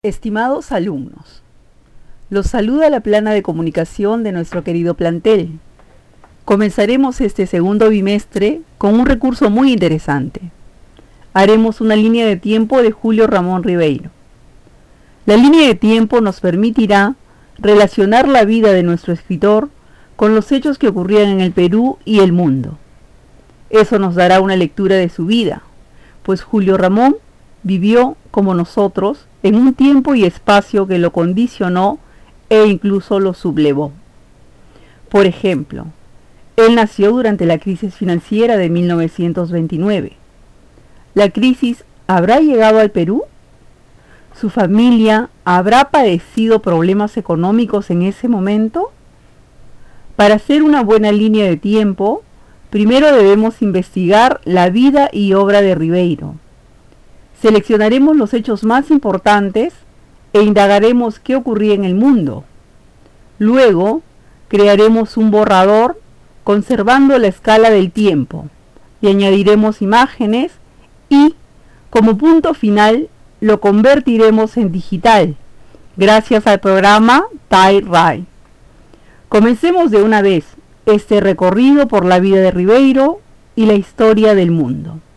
Estimados alumnos, los saluda la plana de comunicación de nuestro querido plantel. Comenzaremos este segundo bimestre con un recurso muy interesante. Haremos una línea de tiempo de Julio Ramón Ribeiro. La línea de tiempo nos permitirá relacionar la vida de nuestro escritor con los hechos que ocurrían en el Perú y el mundo. Eso nos dará una lectura de su vida, pues Julio Ramón vivió, como nosotros, en un tiempo y espacio que lo condicionó e incluso lo sublevó. Por ejemplo, él nació durante la crisis financiera de 1929. ¿La crisis habrá llegado al Perú? ¿Su familia habrá padecido problemas económicos en ese momento? Para hacer una buena línea de tiempo, primero debemos investigar la vida y obra de Ribeiro. Seleccionaremos los hechos más importantes e indagaremos qué ocurría en el mundo. Luego, crearemos un borrador conservando la escala del tiempo y añadiremos imágenes y, como punto final, lo convertiremos en digital, gracias al programa TideWrite. Comencemos de una vez este recorrido por la vida de Ribeiro y la historia del mundo.